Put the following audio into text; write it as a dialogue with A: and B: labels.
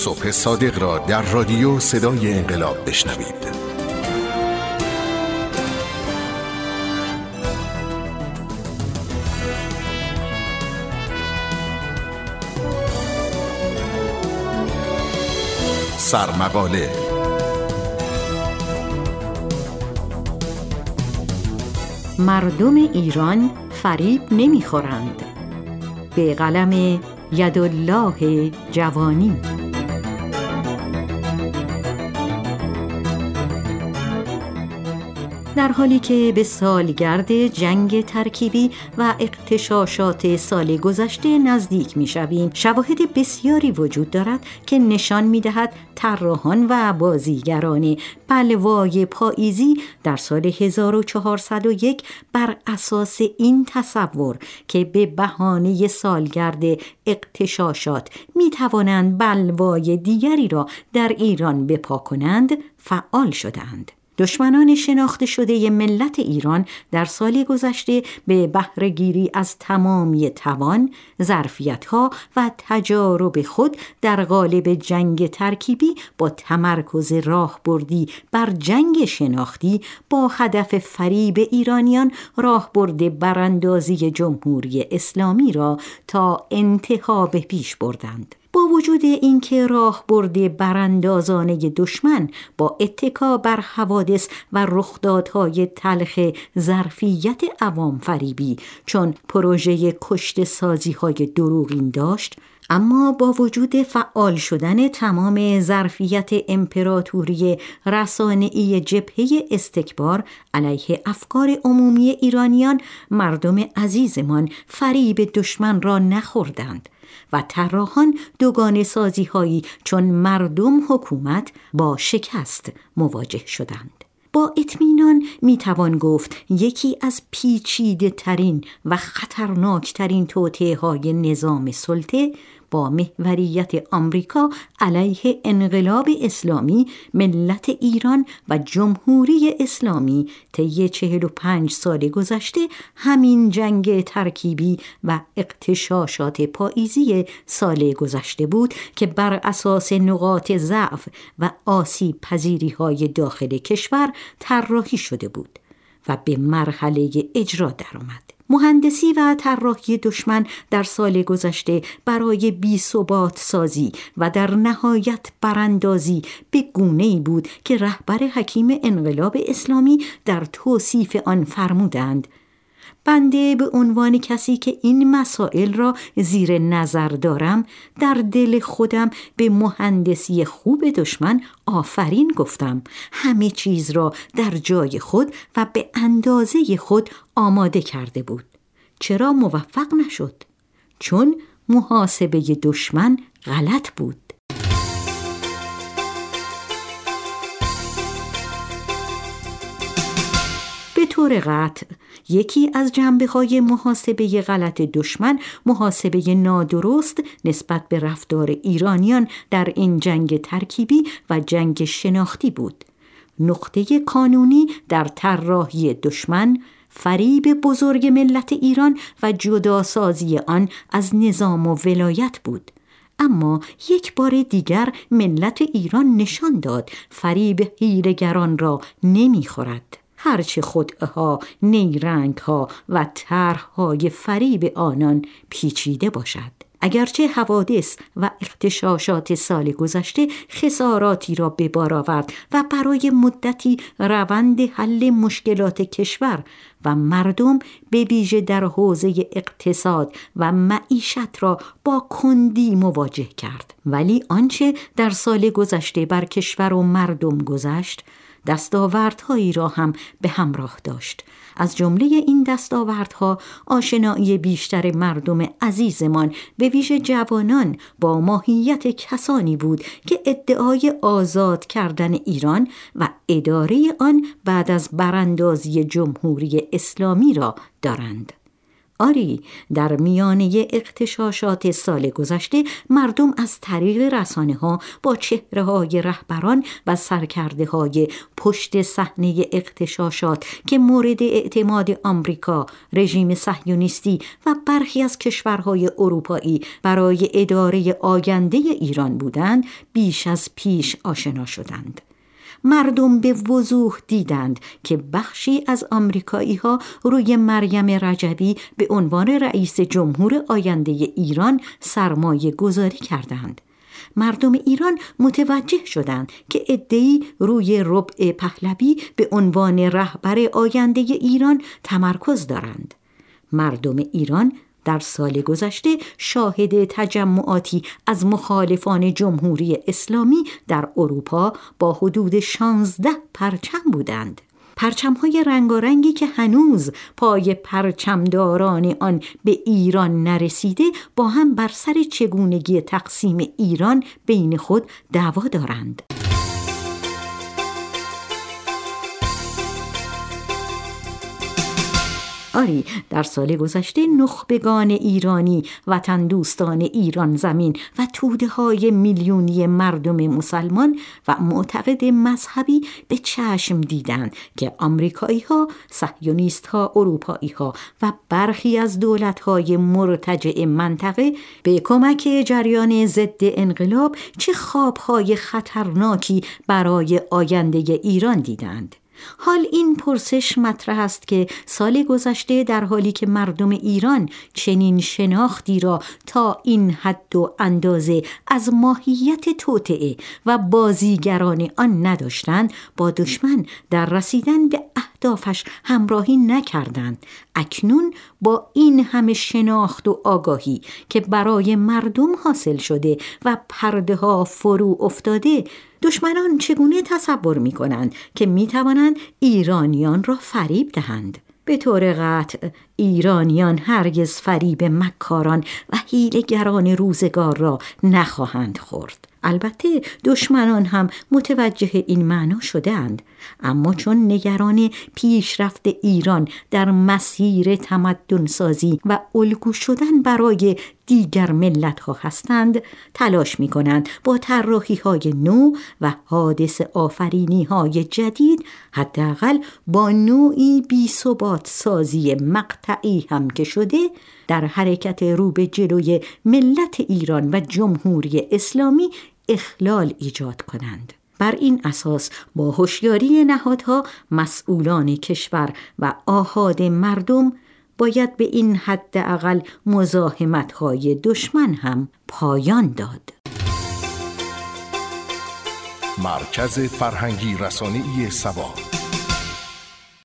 A: صبح صادق را در رادیو صدای انقلاب بشنوید. سرمقاله
B: مردم ایران فریب نمیخورند، به قلم یدالله جوانی. در حالی که به سالگرد جنگ ترکیبی و اغتشاشات سال گذشته نزدیک می‌شویم، شواهد بسیاری وجود دارد که نشان می‌دهد طراحان و بازیگران بلوای پاییزی در سال 1401 بر اساس این تصور که به بهانه سالگرد اغتشاشات می‌توانند بلوای دیگری را در ایران بپا کنند، فعال شدند. دشمنان شناخته شده ملت ایران در سال گذشته به بهره‌گیری از تمامی توان، ظرفیت‌ها و تجارب خود در قالب جنگ ترکیبی با تمرکز راهبردی بر جنگ شناختی با هدف فریب ایرانیان راهبرد براندازی جمهوری اسلامی را تا انتها به پیش بردند. با وجود اینکه راهبرد براندازانه دشمن با اتکا بر حوادث و رخدادهای تلخ ظرفیت عوام فریبی چون پروژه کشته سازی‌های دروغین داشت، اما با وجود فعال شدن تمام ظرفیت امپراتوری رسانه‌ای جبهه استکبار علیه افکار عمومی ایرانیان، مردم عزیزمان فریب دشمن را نخوردند و طراحان دوگانه سازی هایی چون مردم حکومت با شکست مواجه شدند. با اطمینان میتوان گفت یکی از پیچیده ترین و خطرناک ترین توطئه های نظام سلطه با محوریت آمریکا علیه انقلاب اسلامی، ملت ایران و جمهوری اسلامی طی 45 سال گذشته همین جنگ ترکیبی و اغتشاشات پاییزی سال گذشته بود که بر اساس نقاط ضعف و آسیب پذیری های داخل کشور طراحی شده بود و به مرحله اجرا درآمد. مهندسی و طراحی دشمن در سال گذشته برای بی‌ثبات سازی و در نهایت براندازی به گونه‌ای بود که رهبر حکیم انقلاب اسلامی در توصیف آن فرمودند: بنده به عنوان کسی که این مسائل را زیر نظر دارم، در دل خودم به مهندسی خوب دشمن آفرین گفتم. همه چیز را در جای خود و به اندازه خود آماده کرده بود. چرا موفق نشد؟ چون محاسبه دشمن غلط بود. به طور قطع یکی از جنبه‌های محاسبه غلط دشمن محاسبه نادرست نسبت به رفتار ایرانیان در این جنگ ترکیبی و جنگ شناختی بود. نقطه کانونی در طراحی دشمن فریب بزرگ ملت ایران و جداسازی آن از نظام و ولایت بود. اما یک بار دیگر ملت ایران نشان داد فریب حیله‌گران را نمی‌خورد. هرچه خدعه‌ها، نیرنگ‌ها و طرح‌های فریب آنان پیچیده باشد. اگرچه حوادث و اغتشاشات سال گذشته خساراتی را به بار آورد و برای مدتی روند حل مشکلات کشور و مردم به ویژه در حوزه اقتصاد و معیشت را با کندی مواجه کرد، ولی آنچه در سال گذشته بر کشور و مردم گذشت دستاوردهایی را هم به همراه داشت. از جمله این دستاوردها آشنایی بیشتر مردم عزیزمان به ویژه جوانان با ماهیت کسانی بود که ادعای آزاد کردن ایران و اداره آن بعد از براندازی جمهوری اسلامی را دارند. آری، در میانه اغتشاشات سال گذشته مردم از طریق رسانه‌ها با چهره‌های رهبران و سرکرده‌های پشت صحنه اغتشاشات که مورد اعتماد آمریکا، رژیم صهیونیستی و برخی از کشورهای اروپایی برای اداره آینده ایران بودند، بیش از پیش آشنا شدند. مردم به وضوح دیدند که بخشی از آمریکایی‌ها روی مریم رجبی به عنوان رئیس جمهور آینده ایران سرمایه گذاری کردند. مردم ایران متوجه شدند که عده‌ای روی ربع پهلوی به عنوان رهبر آینده ایران تمرکز دارند. مردم ایران در سال گذشته شاهد تجمعاتی از مخالفان جمهوری اسلامی در اروپا با حدود 16 پرچم بودند. پرچم‌های رنگارنگی که هنوز پای پرچمداران آن به ایران نرسیده با هم بر سر چگونگی تقسیم ایران بین خود دعوا دارند. آری، در سال گذشته نخبگان ایرانی، وطن دوستان ایران زمین و توده‌های میلیونی مردم مسلمان و معتقد مذهبی به چشم دیدند که آمریکایی‌ها، صهیونیست‌ها، اروپایی‌ها و برخی از دولت‌های مرتجع منطقه به کمک جریان ضد انقلاب چه خواب‌های خطرناکی برای آینده ایران دیدند. حال این پرسش مطرح است که سال گذشته در حالی که مردم ایران چنین شناختی را تا این حد و اندازه از ماهیت توطئه و بازیگران آن نداشتند، با دشمن در رسیدن به اهدافش همراهی نکردند، اکنون با این همه شناخت و آگاهی که برای مردم حاصل شده و پرده ها فرو افتاده، دشمنان چگونه تصور می کنند که می توانند ایرانیان را فریب دهند؟ به طور قطع ایرانیان هرگز فریب مکاران و حیله‌گران روزگار را نخواهند خورد. البته دشمنان هم متوجه این معنا شدند، اما چون نگران پیشرفت ایران در مسیر تمدن سازی و الگو شدن برای دیگر ملت ها هستند، تلاش می کنند با طراحی های نو و حادثه آفرینی های جدید، حداقل با نوعی بی ثبات سازی مقطعی هم که شده، در حرکت رو به جلوی ملت ایران و جمهوری اسلامی اخلال ایجاد کنند. بر این اساس با هوشیاری نهادها، مسئولان کشور و آحاد مردم باید به این حداقل مزاحمت‌های دشمن هم پایان داد.
A: مرکز فرهنگی رسانه‌ای سبا.